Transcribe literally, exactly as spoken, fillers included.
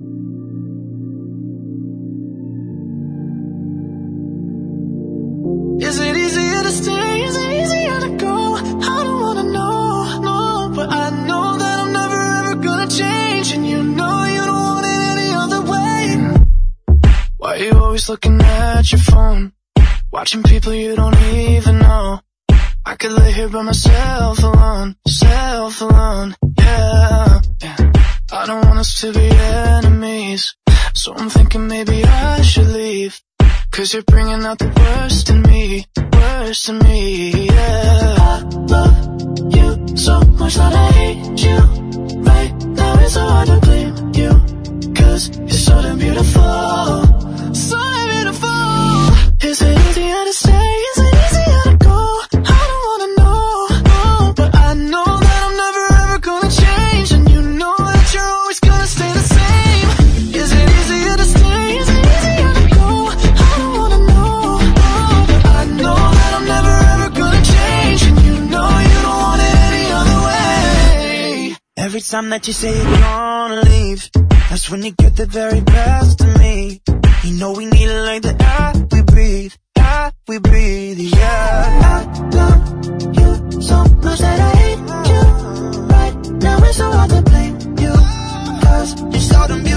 Is it easier to stay? Is it easier to go? I don't wanna know, no, but I know that I'm never ever gonna change, and you know you don't want it any other way. Why are you always looking at your phone, watching people you don't even know? I could lay here by myself alone, self alone, yeah, yeah. I don't want us to be enemies, so I'm thinking maybe I should leave, 'cause you're bringing out the worst in me, worst in me, yeah. I love you so much that I hate you. Right now it's so hard to blame you, 'cause you're so damn beautiful, so damn beautiful. Is it easier to stay? Is it easier to go? I don't wanna know, no, but I know that I'm never ever gonna change, and you know that you're always gonna stay the same. Is it easier to stay? Is it easier to go? I don't wanna know, no, but I know that I'm never ever gonna change, and you know you don't want it any other way. Every time that you say you're gonna leave, that's when you get the very best of me. You know we need it like the air we breathe, air we breathe, yeah. I love you so much that I hate you. Right now it's so hard to blame you, 'cause you're so damn beautiful.